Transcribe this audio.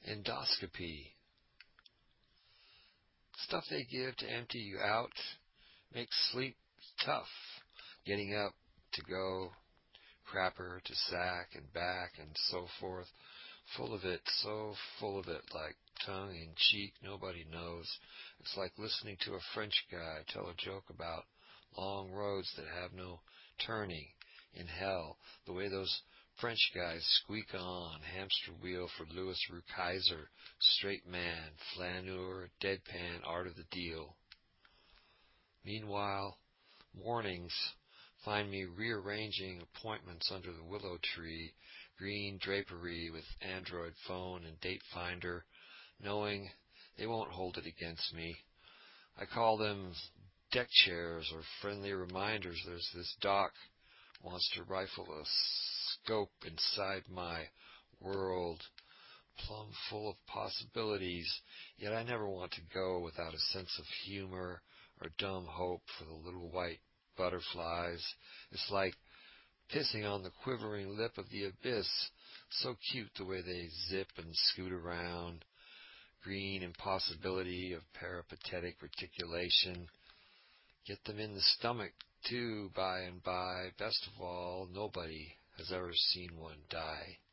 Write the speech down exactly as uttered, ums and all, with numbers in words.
endoscopy. Stuff they give to empty you out makes sleep tough. Getting up to go, crapper to sack and back and so forth. Full of it, so full of it, like tongue in cheek, nobody knows. It's like listening to a French guy tell a joke about long roads that have no turning in hell, the way those French guys squeak on, hamster wheel for Louis Rukeyser, straight man, flaneur, deadpan, art of the deal. Meanwhile, mornings find me rearranging appointments under the willow tree, green drapery with Android phone and date finder, knowing they won't hold it against me. I call them deck chairs or friendly reminders. There's this doc wants to rifle a scope inside my world, plumb full of possibilities, yet I never want to go without a sense of humor or dumb hope for the little white butterflies. It's like pissing on the quivering lip of the abyss. So cute the way they zip and scoot around. Green impossibility of peripatetic reticulation. Get them in the stomach, too, by and by. Best of all, nobody has ever seen one die.